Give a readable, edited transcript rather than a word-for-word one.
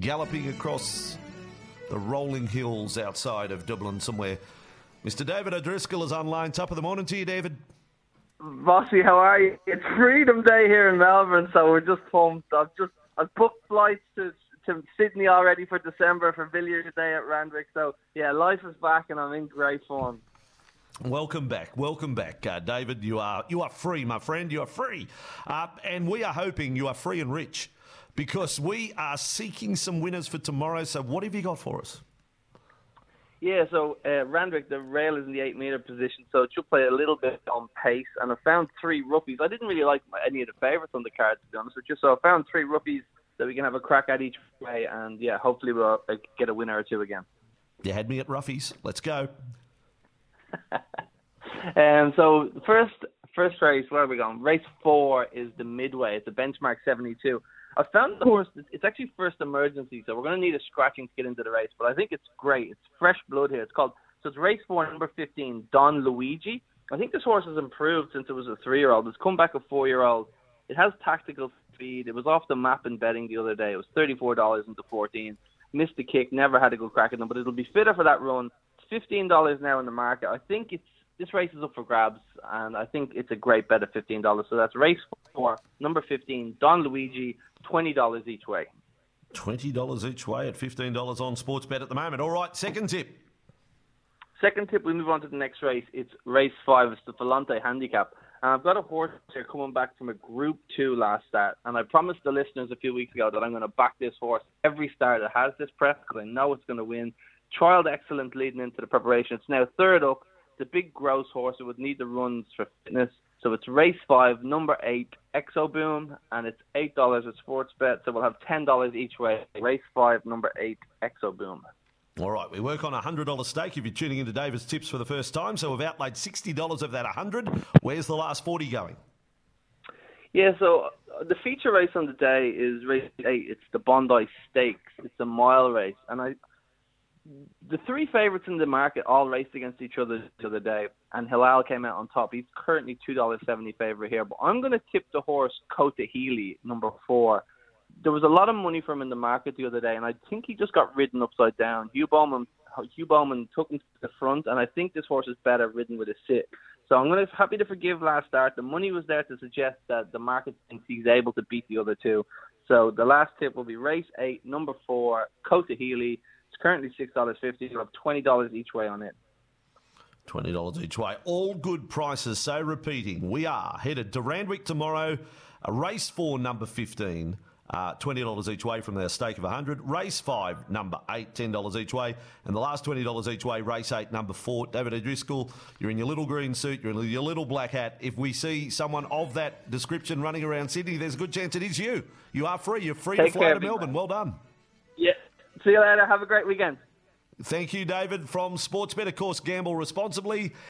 galloping across the rolling hills outside of Dublin somewhere. Mr. David O'Driscoll is online. Top of the morning to you, David. Bossy, how are you? It's Freedom Day here in Melbourne, so we're just pumped. I've booked flights to Sydney already for December for Villiers Day at Randwick. So yeah, life is back and I'm in great form. Welcome back, David. You are free, my friend. You are free, and we are hoping you are free and rich, because we are seeking some winners for tomorrow. So what have you got for us? Yeah, so Randwick, the rail is in the 8 metre position, so it should play a little bit on pace. And I found 3 rookies. I didn't really like any of the favourites on the card, to be honest with you. So I found 3 rookies that we can have a crack at each way, and yeah, hopefully we'll get a winner or two again. You had me at roughies. Let's go. So the first race, where are we going? Race 4 is the Midway. It's a benchmark 72. I found the horse, it's actually first emergency, so we're going to need a scratching to get into the race, but I think it's great. It's fresh blood here. It's race 4, number 15, Don Luigi. I think this horse has improved since it was a 3-year-old. It's come back a 4-year-old. It has tactical speed. It was off the map in betting the other day. It was $34 into 14. Missed the kick, never had a good crack at them, but it'll be fitter for that run. It's $15 now in the market. I think this race is up for grabs, and I think it's a great bet at $15. So that's race 4, number 15, Don Luigi, $20 each way. $20 each way at $15 on Sportsbet at the moment. All right, second tip. Second tip, we move on to the next race. It's race 5. It's the Volante Handicap. And I've got a horse here coming back from a Group 2 last start. And I promised the listeners a few weeks ago that I'm going to back this horse every start that has this prep, because I know it's going to win. Trialled excellent leading into the preparation. It's now third up. It's a big, gross horse. It would need the runs for fitness. So it's race 5, number 8, Exoboom, and it's $8 at Sportsbet. So we'll have $10 each way. Race 5, number 8, Exoboom. All right, we work on a $100 stake if you're tuning into David's tips for the first time. So we've outlaid $60 of that $100. Where's the last 40 going? Yeah, so the feature race on the day is race 8. It's the Bondi Stakes. It's a mile race. And the 3 favourites in the market all raced against each other the other day, and Hilal came out on top. He's currently $2.70 favourite here, but I'm going to tip the horse Kota Healy, number 4. There was a lot of money for him in the market the other day, and I think he just got ridden upside down. Hugh Bowman took him to the front, and I think this horse is better ridden with a sit. So I'm happy to forgive last start. The money was there to suggest that the market thinks he's able to beat the other 2. So the last tip will be race 8, number 4, Kota Healy. It's currently $6.50. You'll have $20 each way on it. $20 each way. All good prices. So repeating, we are headed to Randwick tomorrow. Race 4, number 15. $20 each way from their stake of 100. Race 5, number 8, $10 each way. And the last $20 each way, race 8, number 4. David O'Driscoll, you're in your little green suit, you're in your little black hat. If we see someone of that description running around Sydney, there's a good chance it is you. You are free. You're free to fly to Melbourne. Well done. Yeah. See you later. Have a great weekend. Thank you, David, from Sportsbet. Of course, gamble responsibly.